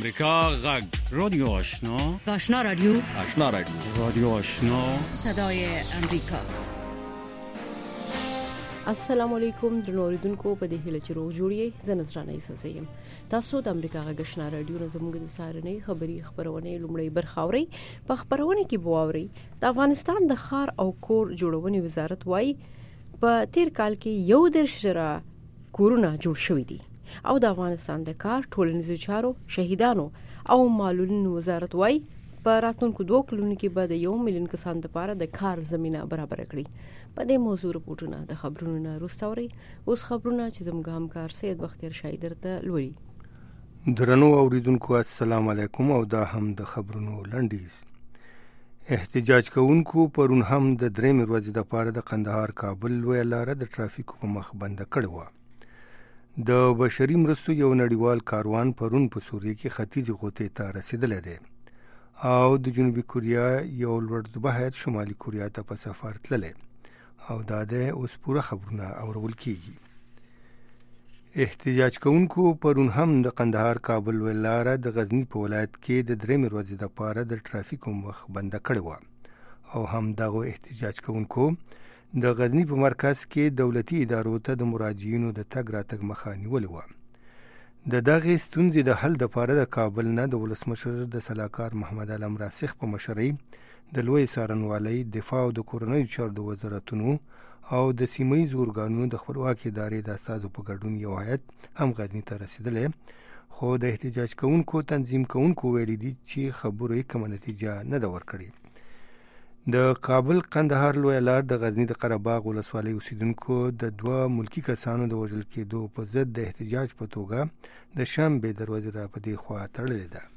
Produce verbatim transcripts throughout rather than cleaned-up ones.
امریکا غږ رادیو آشنا آشنا رادیو آشنا رادیو رادیو آشنا صدای امریکا. السلام علیکم درنوریدونکو په دې هیله چې روغ جوړی زه نظرانه ایسوسیم. تاسو د امریکا غږ آشنا رادیو نه زموږ د سارنې خبری خبرونه لومړی برخاوري. په خبرونه کې بواوري د افغانستان د خار او کور جوړونې وزارت وايي په تیر کال کې یو درش زره کورونه جوړ شوي دي او د افغانستان د کار ټولنیزو چارو شهیدانو او معلولینو وزارت وايي په راتلونکو دوه کلونو کې به د یو میلیون کسانو لپاره د کار زمينه برابر کړي. په دې موضوع رپورټونه د خبرونو نه روستوري اوس خبرونه چې زموږ همکار سید بختیار شایدر ته لوري. درنو اوریدونکو السلام علیکم او دا هم د خبرونو لنډیز. احتجاج کوونکو پرون هم د درې ورځې لپاره د قندهار کابل لوی لار د ترافیکو په مخ بند کړو. د بشري مرستو یو نړیوال کاروان پرون په سوریه کې ختیځ غوطې ته رسیدلی دی او د جنوبي کوریا یو لوړرتبه هیات شمالي کوریا ته په سفر تللی او دا د اوس پوره خبرونه اورول کیږي. احتجاج کوونکو پرون هم د قندهار کابل ولاره د غزنی په ولایت کې د درې ورځې لپاره د ترافیکو مخ بند کړو او هم دغه احتجاج کوونکو د غزنی په مرکز کې دولتي ادارو ته د مراجعینو د تګ راتګ مخه نیولې وه. د دغې ستونزې د حل لپاره د کابل نه د ولسمشر د سلاکار محمد علم راسخ په مشرۍ د لوی څارنوالۍ دفاع او د کورنیو چارو د وزارتونو او د سیمه ییزو ارګانونو د خپلواکۍ ادارې د استازو په ګډون یو هیات هم غزنی ته رسېدلی، خو د احتجاج کوونکو تنظیم کوونکو ویلي دي چې خبرو یې کومه نتیجه نه ده ورکړې. د کابل قندهار لوی لار د غزنی د قرهباغ ولسوالۍ اوسیدونکو د دوه ملکی کسانو د وژل کېدو په ضد د احتجاج په توګه د شنبې دروازې را په دې خوا تړلې ده.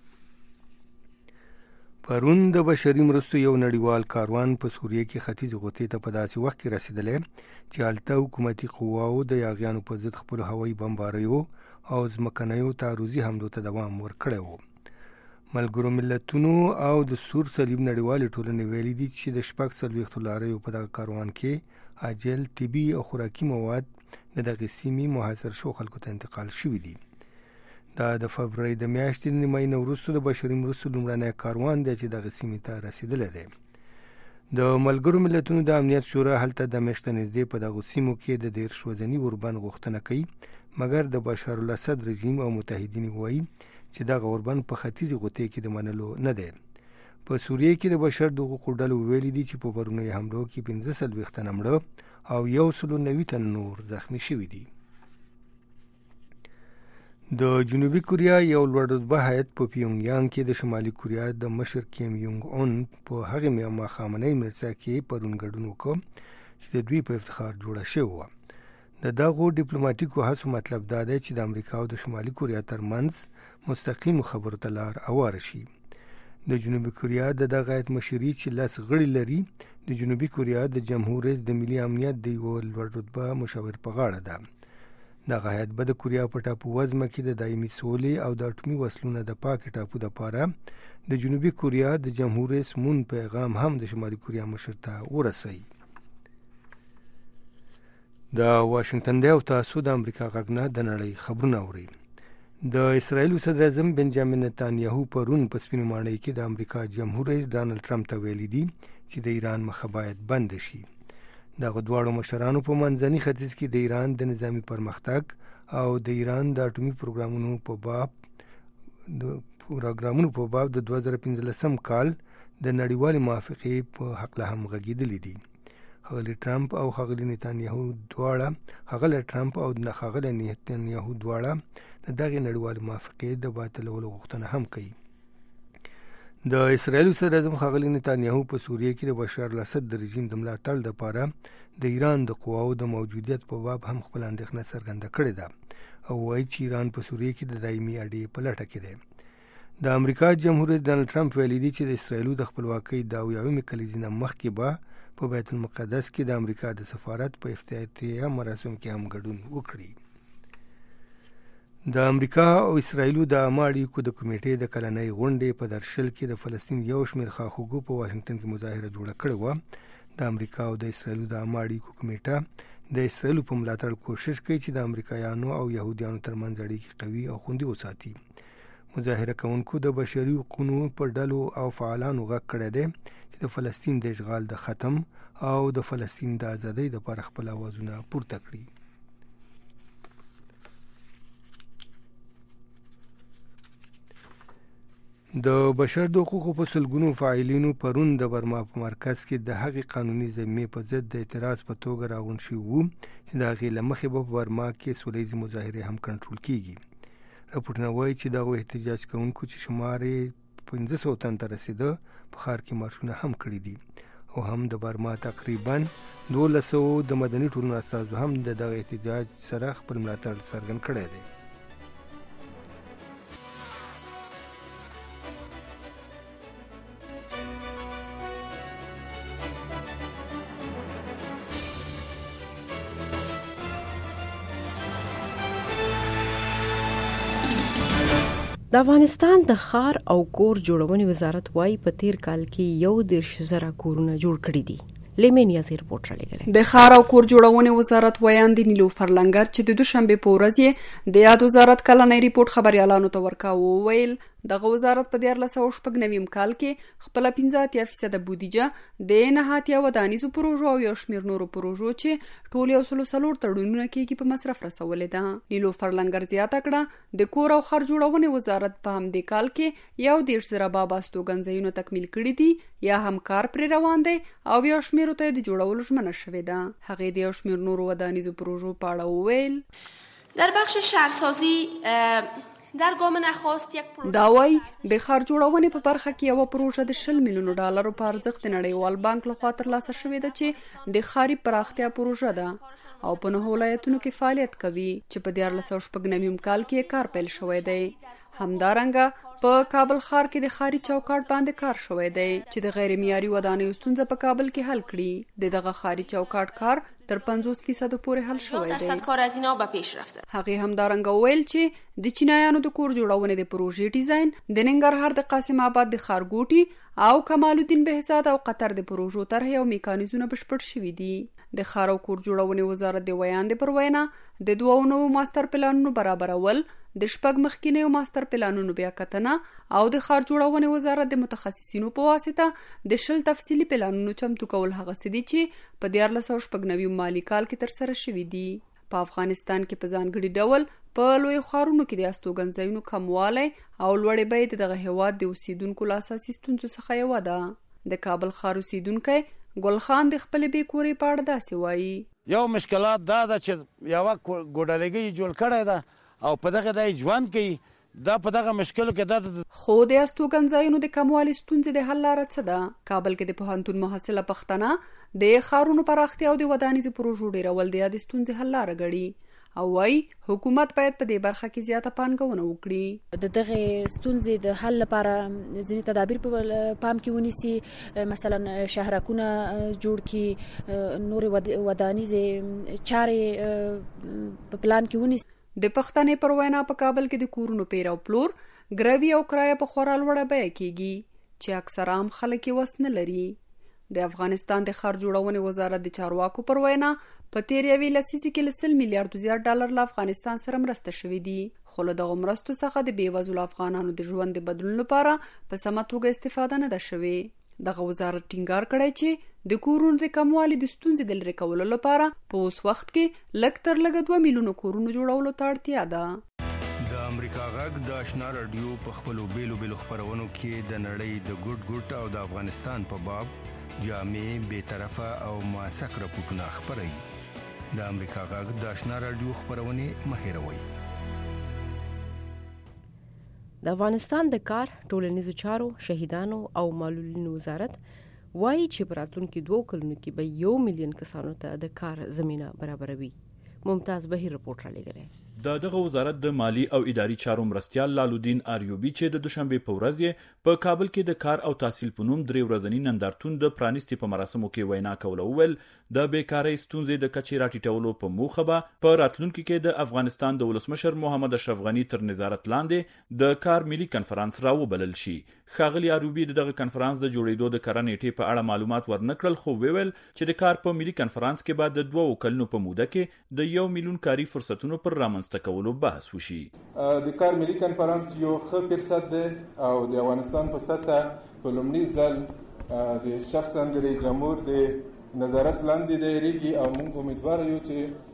پرون د بشري مرستو یو نړیوال کاروان په سوریه کې ختیځ غوطې ته په داسې وخت کې رسېدلی چې هلته حکومتي قواو د یاغیانو په ضد خپلو هوایي بمباریو او ځمکنیو تعرضي حملو ته دوام ورکړی و. ملګرو ملتونو او د سور صلیب نړیوالې ټولنې ویلي دي چې د شپږ څلوېښتو لاریو په دغه کاروان کې عاجل طبي او خوراکي مواد د دغې سیمې محاصر شو خلکو ته انتقال شوي دي. دا د فبرورۍ د میاشتې د نیمایي نه وروسته د بشري مرستو لومړنی کاروان دی چې دغې سیمې ته رسېدلی دی. د ملګرو ملتونو د امنیت شورا هلته د میاشتې نږدې په دغو سیمو کې د دېرش ورځني اوربند غوښتنه کوي، مګر د بشار الاسد رژیم او متحدین وایي چې دغه اوربند په ختیځې غوطې کې د منلو نه دی. په سوریه کې د بشر د حقوقو ډلو ویلي دي چې په پرونیو حملو کې پنځه څلوېښت تنه مړه او یو سلو نوي تنه نور زخمي شوي دي. د جنوبي کوریا یو لوړرتبه هیات په پیونګ یانګ کې د شمالي کوریا د مشر کیم یونګ اون په هغې ماښامنۍ مرڅه کې پرون ګډون وکړ چې د دوی په افتخار جوړه شوې وه. د دغو ډیپلوماټیکو هڅو مطلب دا دی چې د امریکا او د شمالي کوریا ترمنځ مستقیم خبرو ته لار هواره شي. د جنوبي کوریا د دغه هیات مشري چې لس غړي لري د جنوبي کوریا د جمهور رئیس د ملي امنیت د یوه لوړ رتبه مشاور په غاړه ده. دغه هیات به د کوریا په ټاپو وزمه کې د دایمي سولې او د اټومي وسلو نه د پاکې ټاپو دپاره د جنوبي کوریا د جمهور رئیس مون پیغام هم د شمالي کوریا مشر ته ورسوي. د واشنگټن دی او تاسو د امریکا غږ نه د نړۍ خبرونه اورئ. د اسرائیل صدر اعظم بنجامین نتانیاهو پرون په سپینو ماڼۍ کې د امریکا جمهور رئیس ډانلډ ټرمپ ته ویلي دي چې د ایران مخه باید بند شي. دغه دواړو مشرانو په منځني ختیځ کې د ایران د نظامي پرمختګ او د ایران د اټومي پروګرامونو په باب د پروګرامونو په باب د دوه زره پنځلسم کال د نړیوالې موافقې په هکله هم غږېدلي دي. ښاغلي ټرمپ او ښاغلي نتانیاهو دواړه ښاغلی ټرمپ او ښاغلی نتانیاهو دواړه د دغې نړیوالې موافقې د باطلولو غوښتنه هم کوي. د اسرائیل صدر اعظم ښاغلي نتانیاهو په سوریه کې د بشار الاسد د رژیم د ملاتړ لپاره د ایران د قواو د موجودیت په باب هم خپل اندېښنه څرګنده کړې ده او وایي چې ایران په سوریه کې د دایمي اډې په لټه کې دی. د امریکا جمهور رئیس ډانلډ ټرمپ ویلي دي چې د اسرائیلو د خپلواکۍ د اویاومې کلیزې نه مخکې به په بیت المقدس کې د امریکا د سفارت په افتتاحیه مراسم کې هم ګډون وکړي. د امریکا او اسرائیلو د عامه اړیکو د کمیټې د کلنۍ غونډې په درشل کې د فلسطین یو شمېر خواخوږو په واشنګټن کې مظاهره جوړه کړې وه. د امریکا او د اسرائیلو د عامه اړیکو کمیټه د اسرائیلو په ملاتړ کوشش کوي چې د امریکایانو او یهودیانو ترمنځ اړیکې قوي او خوندي وساتي. مظاهره کوونکو د بشري حقوقو پر ډلو او فعالانو غږ کړی دی چې د فلسطین د اشغال د ختم او د فلسطین د ازادۍ لپاره خپل اوازونه پورته کړي. د بشر د حقوقو په سلګونو فاعلینو پرون د برما په مرکز کې د هغې قانوني ضمیمې په ضد د اعتراض په توګه راغونډ شوي وو چې د هغې له مخې به په برما کې سولیزې مظاهرې هم کنټرول کیږي. راپورټونه وایي چې دغو احتجاج کوونکو چې شمار یې پنځه سوه تن ته رسېده په ښار کې مارشونه هم کړي دي او هم د برما تقریبا دولس سوه د مدني ټولنو استازو هم د دغه احتجاج سره خپل ملاتړ څرګند کړی دی. د افغانستان د ښار او کور جوړونې وزارت وايي په تیر کال کې یو دېرش زره کورونه جوړ کړي دي. لیمینیا زیر رپورټ رالیږلی. د ښار او کور جوړونې وزارت ویاندې نیلوفر لنګر چې د دوشنبې په ورځ یې د یاد وزارت کلنی ریپورټ خبریالانو ته ورکاوه وویل دغه وزارت په دیارلس سوه شپږ نویم کال کې خپله پنځه اتیا فیصده بودیجه د نهه اتیا ودانیزو پروژو او یو شمېر نورو پروژو چې ټول یو سلو څلور تړونونه کېږي په مصرف رسولې ده. نیلوفر لنګر زیاته کړه د کور او ښار جوړونې وزارت په همدې کال کې یو دېرش زره بابا استوګنځایونه تکمیل کړي دي یا هم کار پرې روان دی او یو شمېرو ته د جوړولو ژمنه شوې ده. هغې د یو شمېر نورو ودانیزو پروژو په اړه وویل در بخش شهرسازی در گام نخست یک پروژه دا وای د ښار جوړونې په برخه کې یو پروژه د شل میلیونو ډالرو په ارزښت د نړیوال بانک لخوا ترلاسه شوې ده چې د ښاري پراختیا پروژه ده او په نهو ولایتونو کې فعالیت کوي چې په دیارلس سوه شپږ نویم کال کې کار پیل شوی دی. همدارنګه په کابل ښار کې د ښاري چوکاټ باندې کار شوی دی چې د غیر معیاري ودانیو ستونزه په کابل کې حل کړي. د دغه ښاري چوکاټ کار تر پنځوس فیصدو پورې حل شوی دی. هغې همدارنګه وویل چې د چینایانو د کور جوړونې د پروژې ډیزاین د ننګرهار د قاسم آباد د ښارګوټي او کمال الدین بهزاد او قطر د پروژو طرحې او میکانیزمونه بشپړ شوي دي. د ښار او کور جوړونې وزارت د ویاندې پر وینا د دوو نوو ماستر پلانونو برابرول، د شپږ مخکینیو ماستر پلانونو بیا کتنه او د ښار جوړونې وزارت د متخصصینو په واسطه د شل تفصیلي پلانونو چمتو کول هغه څه دي چې په دیارلس سوه شپږ نویم مالي کال کې ترسره شوي دي. په افغانستان کې په ځانګړي ډول په لویو ښارونو کې د استوګنځایونو کموالی او لوړې بیې د دغه هیواد د اوسیدونکو له اساسي ستونزو څخه یوه ده. د کابل ښار اوسیدونکی ګل خان د خپلې بې کورۍ په اړه داسې وایي. یو مشکلات دا ده چې یوه ګوډلګۍ جوړ کړی ده او په دغه دی ژوند کوي. دا په دغه مشکلو کې دا خو د استوګنځایونو د کموالي ستونزې د حل لاره څه ده؟ کابل کې د پوهنتون محصله پښتنه د ښارونو پراختیا او د ودانیزو پروژو ډیرول د یادې ستونزې حل لاره ګڼي او وايي حکومت باید په دې برخه کې زیاته پانګونه وکړي. د دغه ستونزې د حل لپاره ځینې تدابیر په پام کې ونیسي، مثلا شهرکونه جوړ کړي، نورې ودانیزې چارې په پلان کې ونیسي. د پښتنې پر وینا په کابل کې د کورونو پیر او پلور، ګروي او کرایه په خورا لوړه بیه کېږي چې اکثر عام خلک یې وس نه لري. د افغانستان د ښار جوړونې وزارت د چارواکو پر وینا په تیر یوې لسیزې کې له سل میلیارډو زیات ډالر له افغانستان سره مرسته شوې دي، خو له دغو مرستو څخه د بېوزلو افغانانو د ژوند د بدلون لپاره په سمه توګه استفاده نه ده شوې. دغه وزارت ټینګار کړی چې د کورونو د کموالي د ستونزې د لرې کولو لپاره په اوس وخت کې لږ تر لږه دوه میلیونو کورونو جوړولو ته اړتیا ده. د امریکا غږ د آشنا راډیو په خپلو بیلو بیلو خپرونو کې د نړۍ د ګوټ ګوټ او د افغانستان په باب جامع، بې طرفه او موثق راپورټونه خپروي. د امریکا غږ د آشنا راډیو خپرونې مه هېروئ. د افغانستان د کار، ټولنیزو چارو، شهیدانو او معلولینو وزارت وایي چې په راتلونکي دوو کلونو کې به یو میلیون کسانو ته د کار زمینه برابروي. ممتاز بهیر رپورټ رالیږلی. د دغه وزارت د مالی او اداري چارو مرستیال لالودین آریوبی چې د دوشنبې په ورځ یې په کابل کې د کار او تحصیل په نوم درې ورځني نندارتون د پرانیستي په مراسمو کې وینا کوله وویل د بیکارۍ ستونزې د کچې راټیټولو په موخه به په راتلونکي کې د افغانستان د ولسمشر محمد اشرف غني تر نظارت لاندې د کار ملي کنفرانس راوبلل شي. ښاغلي آریوبی د دغه کنفرانس د جوړېدو د کره نیټې په اړه معلومات ورنکړل، خو ویل چې د کار په ملي کنفرانس کې به د دوو کلونو په موده کې د یو میلیون کاري فرصتونو پر رامنځته رامنځته کولو بحث وشي. د کار ملي کنفرانس یو ښه فرصت دی او د افغانستان په سطح په لومړي ځل د شخصا د رئیس جمهور د نظارت لاندې دایریږي او موږ امیدوار یو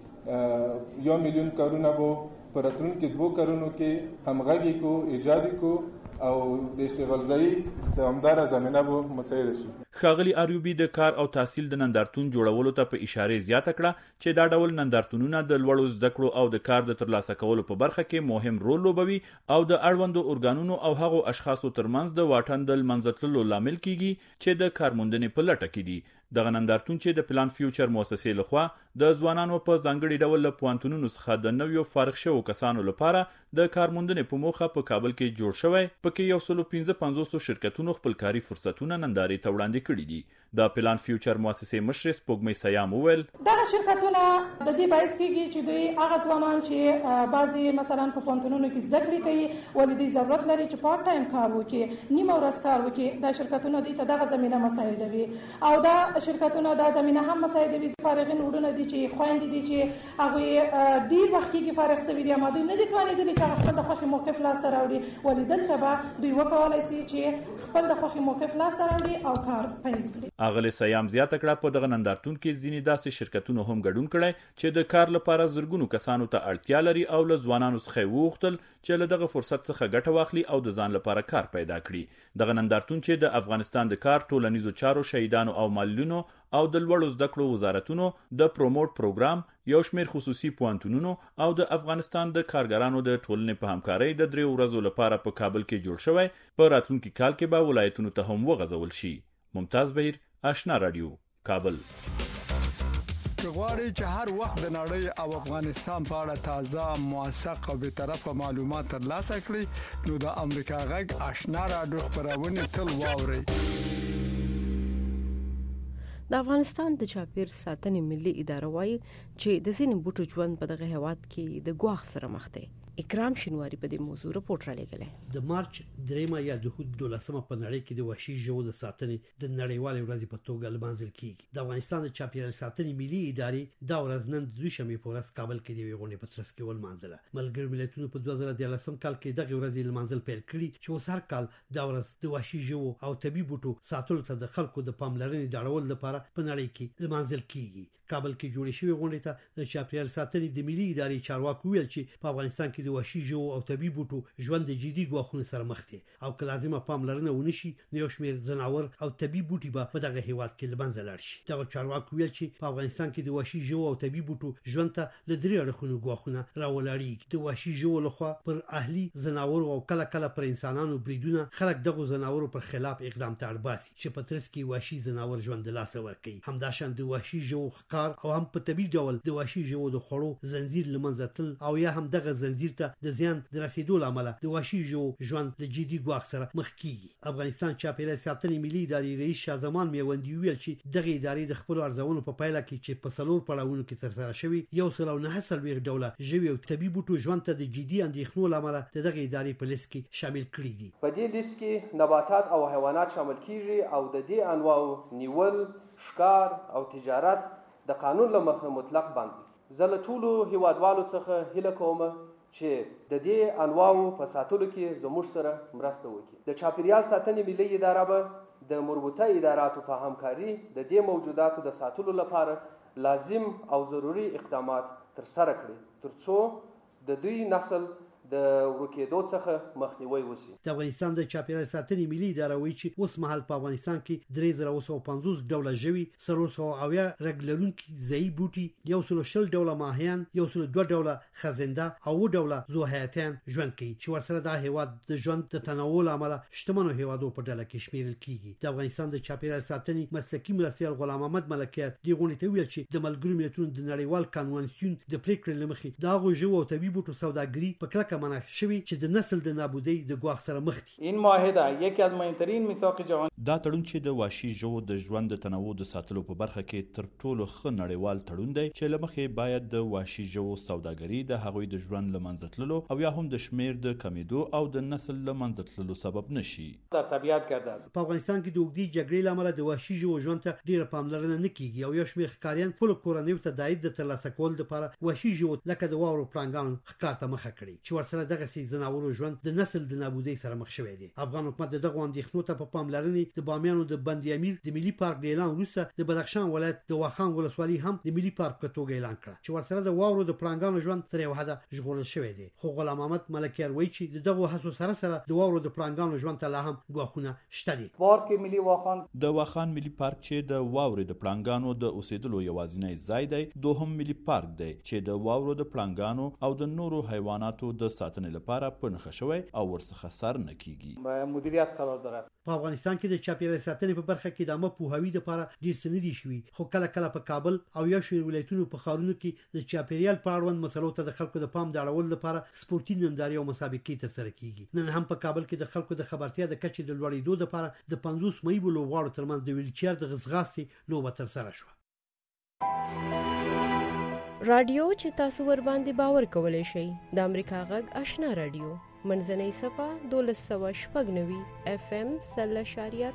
چې یو میلیون کارونه به په راتلونکي دوو کارونو کې همغږي کو ایجاد کو او د اشتغال ځای د همدار زمينه به مسایل شي. ښاغلي اریوبي د کار او تحصیل د نندارتون جوړولو ته په اشاره زیاته کړه چې دا ډول نندارتونونه د لوړو زده کړو او د کار د ترلاسه کولو په برخه کې مهم رول لوبوي او د اړوندو ارګانونو او هغو اشخاصو ترمنځ د واټن د منځتلو لامل کیږي چې د کارموندنې په لټه کې دي. دغه نندارتون چې د پلان فیوچر مؤسسې لخوا د ځوانانو په ځانګړي ډول له پوهنتونونو څخه د نویو فارغ شوو کسانو لپاره د کارموندنې په موخه په کابل کې جوړ شوی، پکې یو سل پنځه پنځوس شرکتونو خپل کاري فرصتونه نندارې ته وړاندې کړي دي. د پلان فیوچر مؤسسې مشر سپوږمۍ سیام وویل دغه شرکتونه د دې باعث کیږي چې دوی هغه ځوانان چې بعضي مثلا په پوهنتونونو کې زده کړې کوي ولې دوی ضرورت لري چې پارت ټایم کار وکړي، نیمه ورځ کار وکړي، دا شرکتونه دوی ته دغه زمينه مساعدوي او دا شرکتونه دا زمينه هم مساعدوي. فارغین وډونه دي چې خويندې دي چې هغه ډیر وخت کې فارغ شوي دي اما دوی نه دي توانېدلي چې خپل د خوښي موقف لاس ته راوړي، ولې دلته به دوی وکولای شي چې خپل د خوښي موقف لاس ته راوړي او کار پیل کړي. اغلی سیام زیاته کړه په دغه نندارتون کې ځینې داسې شرکتونو هم ګډون کړی چې د کار لپاره زرګونو کسانو ته اړتیا لري او له ځوانانو څخه وغوښتل چې له دغه فرصت څخه ګټه واخلي او د ځان لپاره کار پیدا کړي. دغه نندارتون چې د افغانستان د کار، ټولنیزو چارو، شهیدانو او معلولینو او د لوړو زده کړو وزارتونو د پروموټ پروګرام، یو شمېر خصوصي پوهنتونونو او د افغانستان د کارګرانو د ټولنې په همکارۍ د دریو ورځو لپاره په کابل کې جوړ شوی. په راتلونکي کال کې به ولایتونو ته هم وغځول شي. ممتاز بهیر، آشنا رادیو، کابل. غواړئ چې هر وخت د نړۍ او افغانستان په اړه تازه، موثق او بیطرفه معلومات ترلاسه کړئ نو د امریکا غږ آشنا رادیو خبرونه تل واورئ. د افغانستان د چاپیر ساتنې ملي اداره وايي چې د ځینې بوټو ژوند په دغه هیواد کې د ګواښ سره مخ دی. اکرام شینواری په دې موضوع رپورټ را لګلې. د مارچ دریمه یا د هود دولسمه په نړۍ کې د وحشي ژوو د ساتنې د نړیوالې ورځې په توګه لمانځل کیږي. د افغانستان د چاپیریال ساتنې ملي ادارې دا ورځ نن د دوشنبه په ورځ کابل کې د یوې غونډې په ترڅ کې ولمانځله. ملګري ملتونو په دوه زره دیارلسم کال کې دغه ورځ لمانځل پیل کړي چې اوس هر کال دا ورځ د وحشي ژوو او طبي بوټو ساتلو ته د خلکو د پاملرنې د اړول لپاره په نړۍ کې لمانځل کیږي. کابل کې جوړې شوې غونډې ته د چاپیریال ساتنې د ملي ادارې چارواکو ویل چې په افغانستان کې د وحشي ژوو او طبي بوټو ژوند د جدي ګواښونو سره مخ دي او که لازمه پاملرنه ونشي نو یو شمېر ځناور او طبي بوټي به په دغه هیواد کې له منځه لاړ شي. دغه چارواکو ویل چې په افغانستان کې د وحشي ژوو او طبي بوټو ژوند ته له درې اړخونو ګواښونه راولاړېږي. د وحشي ژوو لخوا پر اهلي ځناورو او کله کله پر انسانانو بریدونه خلک دغه ځناورو پر خلاف اقدام ته اړ باسي چې په ترڅ کې وحشي ځناور ژوند د لاسه ورکوي. همداشان د وحشي ژوو ښکار او هم په ډول د وحشي ژوو د خوړو زنجیر لمنځه تل او یا هم دغه زنجیر ته د زیان د رسیدو لامل د وحشي ژوو ژوند د جدي ګواښ سره مخ کیږي. افغانستان چاپیریال ساتنې ملي ادارې رئیس شاه زمان میوندي ویل چې دغه ادارې د خپل ارزونو په پایله کې چې په څلور پړاوونو کې ترسره شوی یو سل او نه څلوېښت ډوله ژوي او طبي بوټو ژوند ته د جدي اندېښنو لامل د دغه ادارې په لیست کې شامل کړي دي. په دې لیست کې نباتات او حیوانات شامل کیږي او د دې انواع نیول، ښکار او تجارت د قانون له مخه مطلق باندې. زه له ټولو هیوادوالو څخه هیله کوم چې د دې انواعو په ساتلو کې زموږ سره مرسته وکړي. د چاپیریال ساتنې ملي اداره به د مربوطه اداراتو په همکاري د دې موجوداتو د ساتلو لپاره لازم او ضروري اقدامات ترسره کړي ترڅو د دوی نسل د ورکېدو څخه مخنیوي وشي. د افغانستان د چاپیریال ساتنې ملي اداره وایي چې اوس مهال په افغانستان کې درې زره اوه سوه پنځوس ډوله ژوي، څلور سوه اویا رګ لرونکي ځایي بوټي، یو سل شل ډوله ماهیان، یو سل دوه ډوله خزنده او اووه ډوله ذوحیاتیان ژوند کوي چې ورسره دا هیواد د ژوند د تنوع له امله شتمنو هیوادو په ډله کې شمیرل کیږي. د افغانستان د چاپیریال ساتنې مسلکي مرستیال غلام محمد ملکیار دې غونډې ته ویل چې د ملګرو ملتونو د نړیوال قانونسیون د پریکړې له مخې د هغو ژوو او طبي بوټو سوداګري په کلکه منع شوې چې د نسل د نابودی د ګواښ سره مخ دي. این معاهده یکی از مهمترین میثاق جهانی دا تړون چې د وحشي ژوو د ژوند د تنوع د ساتلو په برخه کې تر ټولو ښه نړیوال تړون دی چې له مخې باید د وحشي ژوو سوداګري د هغوی د ژوند له منځه تللو او یا هم د شمیر د کمیدو او د نسل له منځه تللو سبب نشي. در طبیعت گردد. په افغانستان کې د اوږدې جګړې له امله د وحشي ژوو ژوند ته ډېره پاملرنه نه کیږي او یو شمېر ښکاریان خپلو کورنیو ته د عاید د ترلاسه کولو لپاره وحشي ژوو لکه د واورو پړانګانو ښکار ته مخه کړې چې ورسره دغسې ځناورو ژوند د نسل د نابودۍ سره مخ شوی دی. افغان حکومت د دغو اندېښنو ته په پاملرنې د بامیانو د بند امیر د ملي پارک د اعلان وروسته د بدخشان ولایت د واخان ولسوالي هم د ملي پارک په توګه اعلان کړه چې ورسره د واورو د پړانګانو ژوند تر یو حده ژغورل شوی دی. خو غلام محمد ملکیار وایي چې د دغو هڅو سره سره د واورو د پړانګانو ژوند ته لا هم ګواښونه شته دي. پارک ملي واخان د واخان ملي پارک چې د واورو د پړانګانو د اوسېدلو یوازینی ځای دی، دوهم ملي پارک دی چې د واورو د پړانګانو او د نورو حیواناتو د ساتنې لپاره په نښه شوی او ورڅخه سر نه کیږي. مدیریت قرار دارد. په افغانستان کې د چاپیریال ساتنې په برخه کې د عامه پوهاوي لپاره ډېر څه نه دي شوي، خو کله کله په کابل او یو شمېر ولایتونو په ښارونو کې د چاپیریال په اړوند مسلو ته د خلکو د پام د اړولو لپاره سپورتي نندارې او مسابقې ترسره کیږي. نن هم په کابل کې د خلکو د خبرتیا د کچې د لوړېدو لپاره د پنځوس مایبو لوبغاړو ترمنځ د ویلچیر د ځغاستې لوبه ترسره شوه. رادیو چې تاسو ور باندې باور کولای شئ د امریکا غږ آشنا رادیو منځنۍ صفه دولس سوه شپږ نوي اف ام سل اشاریه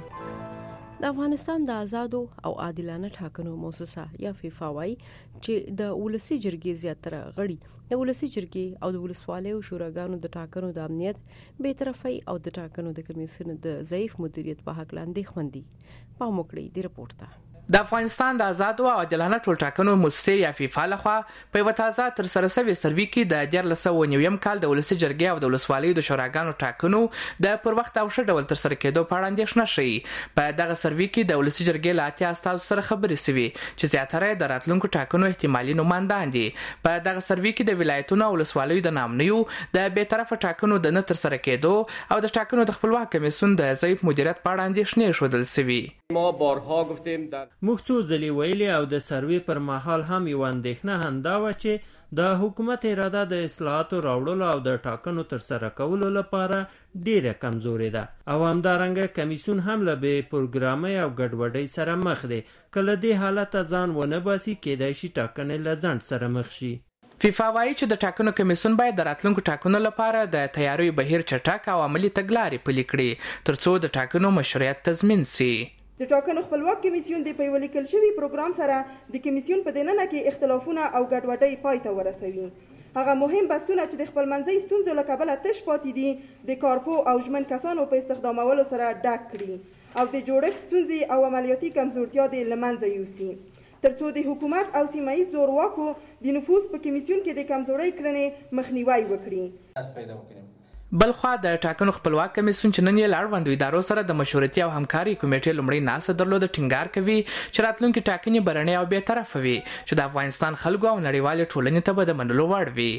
پنځه د افغانستان د آزادو او عادلانه ټاکنو موسسه یا فیفا وايي چې د ولسی جرګې زیاتره غړي د ولسی جرګې او د ولسوالیو شوراګانو د ټاکنو د امنیت بی‌طرفۍ او د ټاکنو د کمیسیون د ضعیف مدیریت په حق لاندې خوندي. پام وکړئ د رپورت ته. د افغانستان د آزادو او عادلانه ټولټاکنو موسسې یا فیفا لخوا په یوه تازه ترسره سوې سروې کې د دیارلس سوه نویم کال د ولسي جرګې او د ولسوالیو د شوراګانو ټاکنو د پر وخت او ښه ډول ترسره کېدو په اړه اندېښنه ښیي. په دغه سروې کې د ولسي جرګې له اتیا استازو سره خبرې سوې چې زیاتره یې د راتلونکو ټاکنو احتمالي نمایندان دي. په دغه سروې کې د ولایتونو او ولسوالیو د نامنیو د بېطرفه ټاکنو د نه ترسره کېدو او د ټاکنو د خپلواک کمیسیون د ضعیف مدیریت په اړه اندېښنې ښودل سوې. ما بارها گفتیم در موږ څو ځلې ویلي او د سروې پر مهال هم یو اندېښنه همدا وه چې د حکومت اراده د اصلاحاتو راوړلو او د ټاکنو ترسره کولو لپاره ډیره کمزورې ده او همدارنګه کمیسیون هم له بې پروګرامۍ او ګډوډۍ سره مخ دی. که له دې حالته ځان ونه باسي کیدای شي ټاکنې له ځنډ سره مخ شي. فیفا وايي چې د ټاکنو کمیسیون باید د راتلونکو ټاکنو لپاره د تیاریو بهیر چټک او عملي تګلارې پلي کړي ترڅو د ټاکنو مشروعیت تضمین سي. د ټاکنو خپلواک کمیسیون د په ولیکل شوی پروګرام سره د کمیسیون په دننه کې اختلافونه او ګډوډۍ پای ته ورسوي. هغه مهم بحثونه چې د خپلمنځي ستونزو له کبله تش پاتې دي د کارپو او ژمن کسانو په استخدامولو سره ډک کړي او د جوړښت ستونزې او عملیاتي کمزورتیا د له منځه یوسي ترڅو د حکومت او سیمه ییز زورواکو د نفوذ په کمیسیون کې د کمزورۍ کړنې مخنیوی وکړي. بلخوا د ټاکنو خپلواک کمیسیون چې نن یې له اړوندو ادارو سره د مشورتي او همکارۍ کمیټې لومړۍ ناسته درلوده ټینګار کوي چې راتلونکي ټاکنې به رڼې او بېطرفه وي چې د افغانستان خلکو او نړیوالې ټولنې ته به د منلو وړ وي.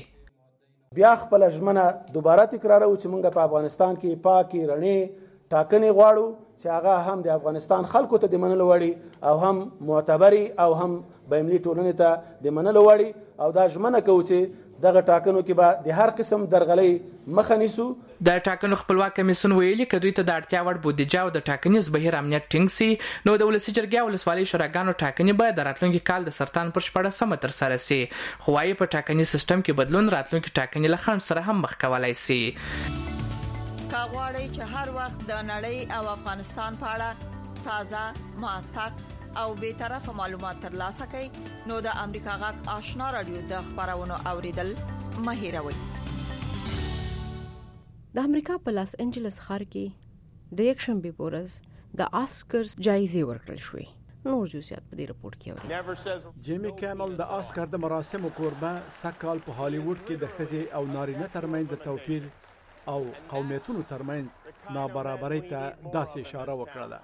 بیا خپله ژمنه دوباره تکراروو چې موږ په افغانستان کې پاکې رڼې ټاکنې غواړو چې هغه هم د افغانستان خلکو ته د منلو وړي او هم معتبري او هم بینالمللي ټولنې ته د منلو وړي او دا ژمنه کوو چې دغه ټاکنو کې به د هر قسم درغلۍ مخه نیسو. د ټاکنو خپلواک کمیسیون ویلي که دوی ته د اړتیا وړ بودیجه او د ټاکنیز بهیر امنیت ټینګ سي نو د ولسي جرګې او ولسوالیو شوراګانو ټاکنې به د راتلونکي کال د سرطان پر شپاړسمه ترسره سي. خو وايي په ټاکنیز سیستم کې بدلون راتلونکي ټاکنې له خنډ سره هم مخ کولی سي. که غواړئ چې هر وخت د نړۍ او افغانستان په اړه تازه موثق او بی‌طرفه معلومات ترلاسه کړئ نو د امریکا غږ آشنا رادیو د خبرونو اوریدل مه هېروئ. د امریکا په لاس انجلس ښار کې د یکشنبې په ورځ د آسکرز جایزې ورکړل شوې. نور جزئیات په دې رپورت کې اورئ. جیمی کیمل د آسکر د مراسمو کوربه سږ په هالیووډ کې د ښځې او نارینه ترمنځ د توپیر او قومیتونو ترمنځ نابرابرۍ ته داسې اشاره وکړه.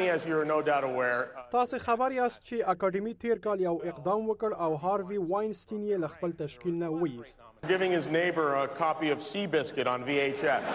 تاسو خبر یاست چې اکاډمي تیر کال یو اقدام وکړ او هاروی واینسټین یې له خپل تشکیل نه وایست. Giving his neighbor a copy of Seabiscuit on V H S.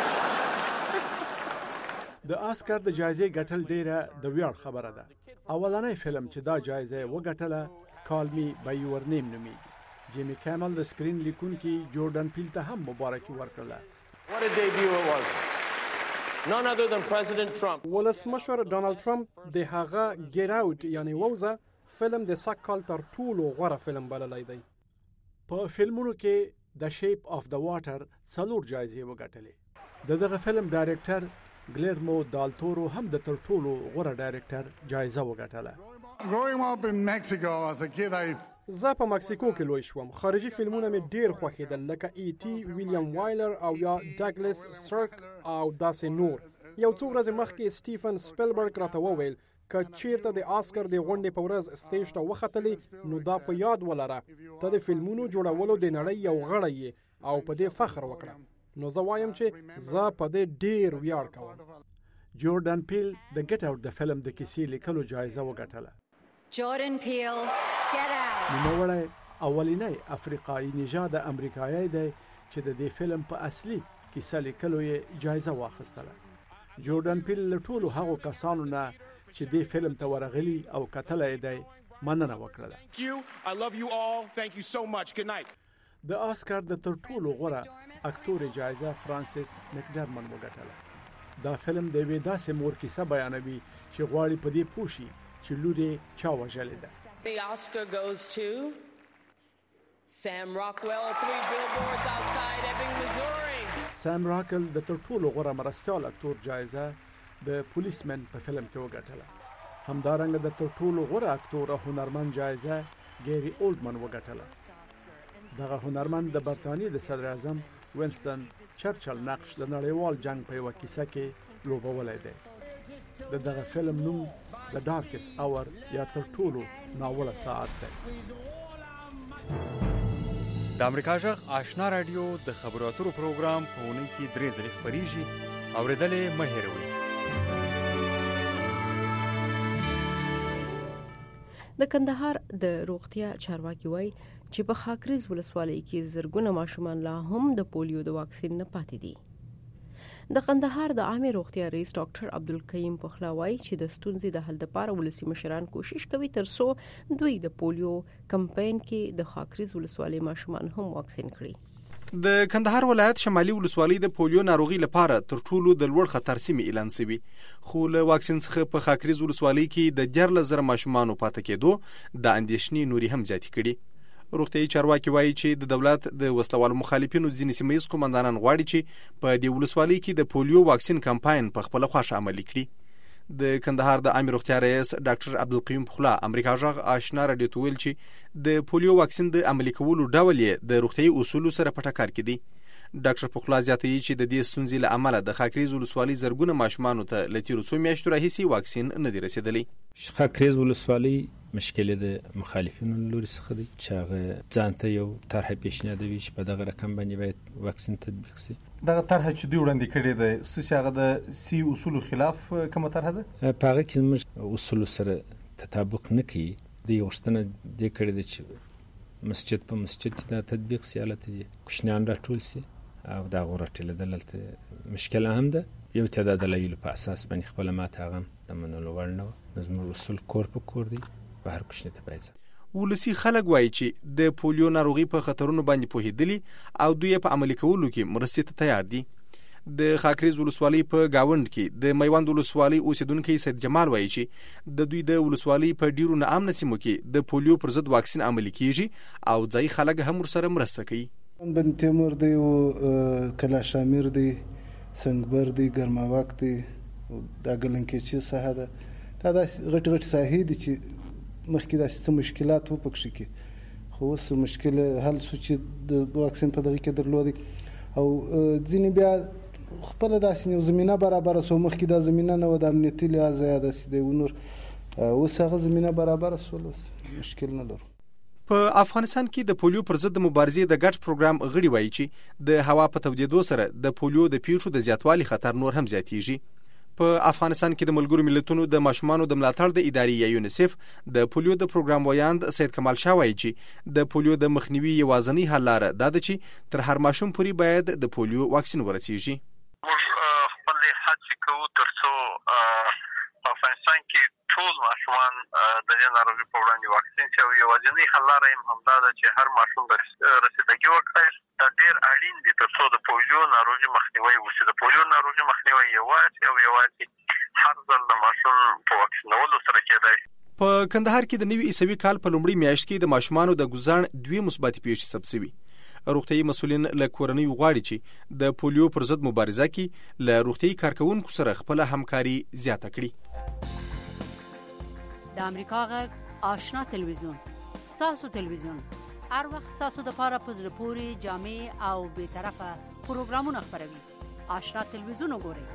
د آسکر د جایزې ګټل ډیره د ویاړ خبره ده. اولنی فلم چې دا جایزه وګټله کال می بای یور نیم نومیږي. جیمی کیمل د سکرین لیکونکي جوردن پیل ته هم مبارکي ورکړه. What a debut it was. none other than President Trump. ولسمشر ډونالد ټرمپ د هغه ګیټ اوټ یعنی ووزه فلم د سکهال تر ټولو غوره فلم بللی دی. په فلمونو کې د شیپ اف د واټر څلور جایزې وګټلې. د دغه فلم ډایرکټر ګلرمو دال تورو هم د تر ټولو غوره ډایرکټر جایزه وګټله. Growing up in Mexico as a kid, I زه په مکسیکو کې لوی شوم. خارجي فلمونه مې ډیر خوښېدل لکه ای ټي، ویلیام وایلر او یا ډاګلس سرک او داسې نور. یو څو ورځې مخکې سټیفن سپیلبرګ راته وویل که چیرته د آسکر د غونډې په ورځ سټیج ته وختلې نو دا په یاد ولره ته د فلمونو جوړولو د نړۍ یو غړی یې او په دې فخر وکړه. نو زه وایم چې زه په دې ډیر ویاړ کوم. جوردن پیل د ګټ اوټ د فلم د کیسې لیکلو جایزه وګټله. Jordan Peele, get out. نوموړی اولینی افریقایي نژاد امریکایي دی چې د دې فلم په اصلي کیسه لیکلو یې جایزه واخیستله. جوردن پیل له ټولو هغو کسانو نه چې دې فلم ته ورغلي او کتلی دی مننه وکړله. Thank you. I love you all. Thank you so much. Good night. د آسکر د تر ټولو غوره اکتور جایزه فرانسیس مکډرمن وګټله. دا فلم د یوې داسې مور کیسه بیانوي چې غواړي په دې پوه شي چې لور یې چا وژلې ده. The Oscar goes to Sam Rockwell, three billboards outside Ebbing, Missouri. سام راکل د تر ټولو غوره مرستیال اکتور جایزه د پولیسمن په فلم کې وګټله. همدارنګه د تر ټولو غوره اکتور او هنرمند جایزه ګیری اولډمن وګټله. دغه هنرمند د برتانیې د صدر اعظم وینسټن چرچل نقش د نړیوال جنگ په یوه کیسه کې لوبولی دی. د دغه فلم نوم د ډارکست اور یا تر ټولو ناوړه ساعت دی. د امریکا غږ آشنا رادیو د خبرو اترو پروګرام په اونۍ کې درې ځلې خپریږي. اورېدل یې مه هېروئ. د کندهار د روغتیا چارواکي وایي چې په خاکریز ولسوالۍ کې زرګونه ماشومان لا هم د پولیو د واکسین نه پاتې دي. د کندهار د عامه روغتیا رئیس ډاکټر عبدالکریم پخلا وایي چې د ستونزې د حل لپاره ولسی مشران کوشش کوي ترڅو دوی د پولیو کمپاین کې د خاکریز ولسوالۍ ماشومان هم واکسین کړي. د کندهار ولایت شمالي ولسوالۍ د پولیو ناروغي لپاره تر ټولو د لوړ خطر سیمې اعلان شوی، خو له واکسین څخه په خاکریز ولسوالۍ کې د دیارلس زره ماشومانو پاتې کېدو د اندېښنې نوري هم زیاتې کړي. روغتیايي چارواکي وایي چې د دولت د وسلوالو مخالفینو ځینې سیمه ییز قومندانان غواړي چې په دې ولسوالۍ کې د پولیو واکسین کمپاین په خپله خوښه عملي کړي. د کندهار د عامه روغتیا رئیس ډاکټر عبدالقیوم پخلا امریکا غږ آشنا رادیو ته ویل چې د پولیو واکسین د عملي کولو ډول یې د روغتیايي اصولو سره په ټکر کې دی. ډاکټر پخلا زیاتوي چې د دې ستونزې له امله د خاکریز ولسوالۍ زرګونه ماشومانو ته له تیرو څو میاشتو راهیسې واکسین نه دی رسېدلی. خاکریز ولسوالۍ مشکل د مخالفینو لوري څخه دی چې هغه ځان ته یو طرحه پیشنهادوي چې په دغه رقم باندې باید واکسین تطبیق شي. دغه طرحه چې دوی وړاندې کړې ده څه هغه د سی اصولو خلاف کومه طرحه ده؟ په هغه کې زموږ اصولو سره تطابق نه کوي. دوی غوښتنه دې کړې ده چې مسجد په مسجد کې دا تطبیق شي، هلته کوچنیان راټول شي او دا غوړټېدل دلته مشکل هم ده. یو تعداد دلایلو په اساس باندې خپله ماته هغه د منلو وړ نه وه. زموږ اصول کور په کور دی، په هر کوچني ته باید. ولسی خلک وایي چې د پولیو ناروغي په خطرونو باندې پوهېدلي او دوی په عملي کولو کې مرستې ته تیار دي. د خاکریز ولسوالۍ په گاوند کې د میوند ولسوالۍ اوسیدونکي سید جمال وایي چې د دوی د ولسوالۍ په ډیرو ناامنه سیمو کې د پولیو پر ضد واکسین عملي کیږي او ځایي خلک هم ورسره مرسته کوي. بن تیمور دی او کلاشامیر دی، سنگبر دی، ګرماواک دی، دا ګلنکچي ساحه ده. دا د غټ غټ ساحې دي چې مخکې داسې څه مشکلات و پکښې کې، خو اوس مشکل حل شو چې د واکسین په دغه کې درلودی او ځینې بیا خپله داسې یو زمینه برابره سو. مخکې دا زمینه نه وه د امنیتي لحاظه یا داسې دی نور، اوس هغه زمینه برابره سول، اوس مشکل نه لرو. په افغانستان کې د پولیو پر ضد د مبارزې د ګډ پروګرام غړي وایي چې د هوا په تودېدو سره د پولیو د پیښو د زیاتوالي خطر نور هم زیاتېږي. په افغانستان کې د ملګرو ملتونو د ماشومانو د ملاتړ د ادارې یا یونیسف د پولیو د پروګرام ویاند سید کمال شاه وایي چې د پولیو د مخنیوي یوازینۍ حل لاره دا ده چې تر هر ماشوم پورې باید د پولیو واکسین ورسیږي. موږ خپل هڅې کوو ترڅو په افغانستان کې ټول ماشومان د دې ناروغۍ په وړاندې واکسین شي او یوازینۍ حل لاره یې همدا ده چې هر ماشوم رسیدګي وکړي دا ډېر اړین دي تر څو د پولیو ناروغي مخنیوی وشي. د پولیو ناروغي مخنیوی یوازې او یوازې هر ځل د ماشوم په واکسینولو سره کېدای شي. په کندهار کې د نوي عیسوي کال په لومړۍ میاشت کې د ماشومانو د ګزان دوی مثبتې پیښې ثبت شوي. روغتیايي مسؤلین له کورنۍ غواړي چې د پولیو پر ضد مبارزه کې له روغتیايي کارکونکو سره خپل همکاري زیاته کړي. د امریکا غږ آشنا تلویزیون ستاسو تلویزیون هر وخت ستاسو د پاره په زړه پورې جامع او بې طرفه پروګرامونه خپروي. آشنا تلویزیون وګورئ.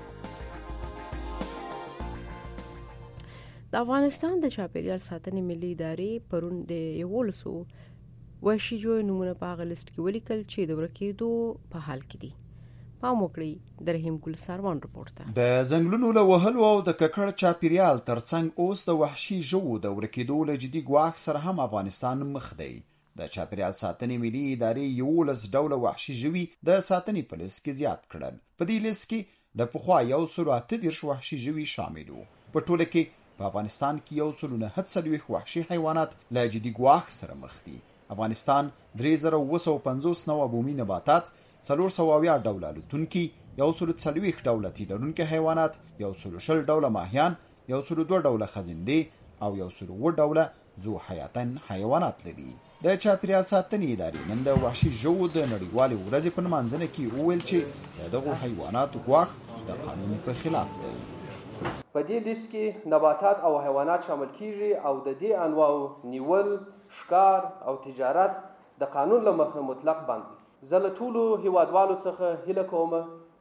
د افغانستان د چاپیریال ساتنې ملي ادارې پرون د یولسو وحشي ژویو نومونه په هغه لیست کې ولیکل چې د ورکېدو په حال کې دي. پام وکړئ. د رحیم ګل ساروان رپورټ ته. د ځنګلونو له وهلو او د ککړ چاپیریال ترڅنګ اوس د وحشي ژویو د ورکېدو له جدي ګواښ سره هم افغانستان مخ دی. د چاپیریال ساتنې ملي ادارې یولس ډوله وحشي ژوي د ساتنې په لیست کې زیات کړل. په دې لیست کې د پخوا یو سل اته دېرش وحشي ژوي شامل وو. په ټوله کې په افغانستان کې یو سل نهه څلوېښت وحشي حیوانات له جدي ګواښ سره مخ دي. افغانستان درې زره اوه سوه پنځوس نوع بومي نباتات، څلور سوه اویا ډوله الوتونکي، یو سل څلوېښت ډوله تي لرونکي حیوانات، یو سل شل ډوله ماهیان، یو سل دوه ډوله خزندې او یو سل اووه ډوله ذو حیاتن حیوانات لري. د چاپیریال ساتنې ادارې نن د وحشي ژویو د نړیوالې ورځې په نمانځنه کې وویل چې د دغو حیواناتو ګواښ د قانون په خلاف دی. په دې لیست کې نباتات او حیوانات شامل کیږي او د دې انواعو نیول، ښکار او تجارت د قانون له مخې مطلق بند دي. زه له ټولو هیوادوالو څخه هیله کوم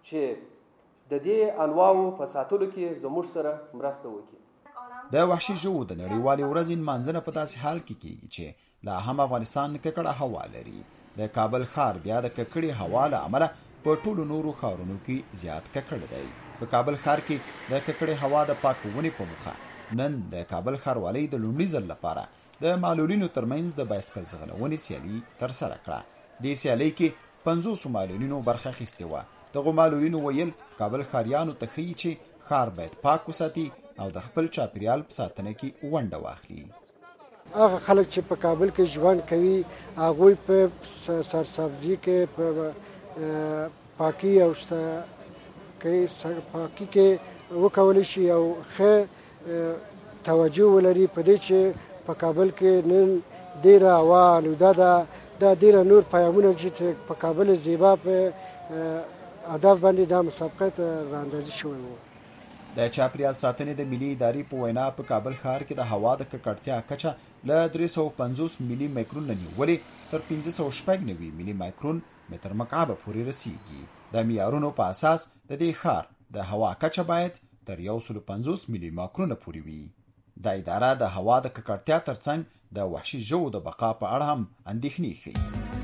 چې د دې انواعو په ساتلو کې زموږ سره مرسته وکړي. د وحشي ژویو د نړیوالې ورځې نمانځنه په داسې حال کې کیږي چې لا هم افغانستان ککړه هوا لري. د کابل ښار بیا د ککړې هوا له امله په ټولو نورو ښارونو کې زیات ککړ دی. په کابل ښار کې د ککړې هوا د پاکونې په موخه نن د کابل ښاروالۍ د لومړي ځل لپاره د معلولینو ترمنځ د بایسکل ځغلونې سیالي ترسره کړه. دې سیالۍ کې پنځوسو معلولینو برخه اخیستې وه. دغو معلولینو ویل کابل ښاریانو ته ښیي چې ښار باید پاک وساتي او د خپل چاپیریال په ساتنه کې ونډه واخلي. هغه خلک چې په کابل کې ژوند کوي هغوی په سرسبزي کې په پاکي او کې پاکي کې وکولی شي او ښه توجه ولري په دې چې په کابل کې نن ډېره هوا آلوده ده. دا ډېره نور پیغامونه چې په کابل زیبا په هدف باندې دا مسابقه ته راندازي شوی وو. د چاپیریال ساتنې د ملي ادارې په وینا په کابل ښار کې د هوا د ککړتیا کچه له درې سوه پنځوس ملي مایکرون نه نیولې تر پنځه سوه شپږ نوي ملي مایکرون متر مکعب پورې رسیږي. د معیارونو په اساس د دې ښار د هوا کچه باید تر یو سل پنځوس ملي مایکرونه پورې وي. د اداره د هوا د ککړتیا ترڅنګ د وحشي ژویو د بقا په اړه هم اندېښنې ښیي.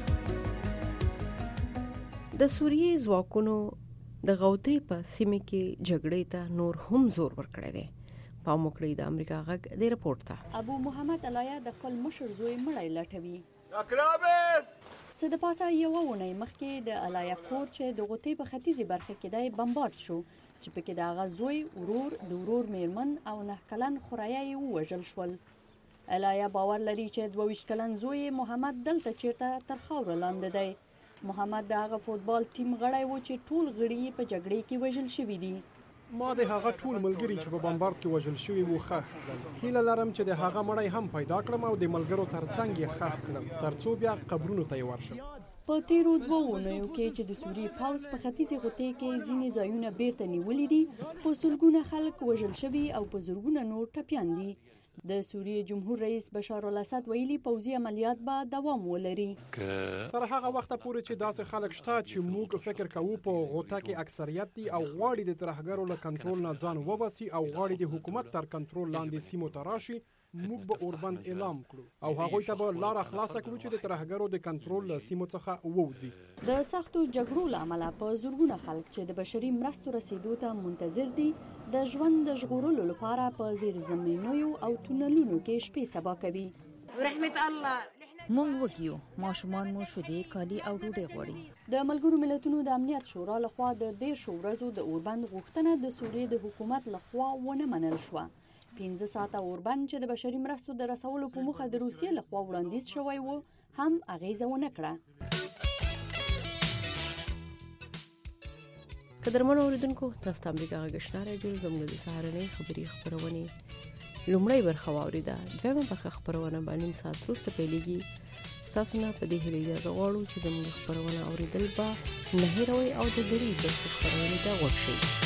د سوریې ځواکونو د غوطې په سیمه کې جګړې ته نور هم زور ورکړی دی. پام وکړئ. د امریکا غږ د رپورټ ته. ابو محمد الایا د خپل مشر زوی مړی لټوي. څه د پاسه یوه اونۍ مخکې د الایا کور چې د غوطې په ختیځې برخه کې دی بمبارد شو چې پکې د هغه زوی، ورور، د ورور میرمن او نه کلن خوریه یې ووژل شول. الایا باور لري چې دوه ویشت کلن زوی محمد دلته چیرته تر خاورو لاندې دی. محمد د هغه فوتبال ټیم غړی و چې ټول غړي په جګړې کې وژل شوي دي. ما د هغه ټول ملګري چې په بمبارد کې وژل شوي وو ښخ کړل. هیله لرم چې د هغه مړی هم پیدا کړم او د ملګرو ترڅنګ یې ښخ کړم ترڅو بیا قبرونو ته یې ورشم. په تیرو دوه اونیو کې چې د سوریې پوځ په ختیځې غوطې کې ځینې ځایونه بیرته نیولي دي، په سلګونه خلک وژل شوي او په زرګونه نور ټپیان دي. د سوریې جمهور رئیس بشار الاسد ویلي پوځي عملیات به دوام ولري. تر هغه وخته پورې چې داسې خلک شته چې موږ فکر کوو په غوطه کې اکثریت دي او غواړي د ترهګرو له کنټرول نه ځان وباسي او غواړي د حکومت تر کنټرول لاندې سیمو ته راشي، موږ به اوربند اعلان کړو او هغوی ته به لاره خلاصه کړو چې د ترهګرو د کنټرول له سیمو څخه ووځي. د سختو جګړو له امله په زرګونه خلک چې د بشري مرستو رسیدو ته منتظر دي د ژوند د ژغورلو لپاره په زیرزمینیو او تونلونو کې شپې سبا کوي. رحمت الله مونږ وکیو ماشومان مو شودې کالي او ډوډۍ غواړي. د ملګرو ملتونو د امنیت شورا لخوا د دېرشو ورځو د اوربند غوښتنه د سوریې د حکومت لخوا ونه منل شوه. پنځه ساعته اوربند چې د بشري مرستو د رسولو په موخه د روسیې لخوا وړاندیز شوی و هم اغیزه ونه کړه. قدرمن اوریدونکو تاسو ته امریکا غږ رادیو زموږ د سهارنۍ خبري خبرونه لومړی برخه واوریده. دویمه برخه خبرونه باندې سات وروسته پیلېږي. تاسو نه په دې هیله اجازه غواړو چې زموږ خبرونه اوریدل به نه هیروي او د دې د خبرونه دا وښیي.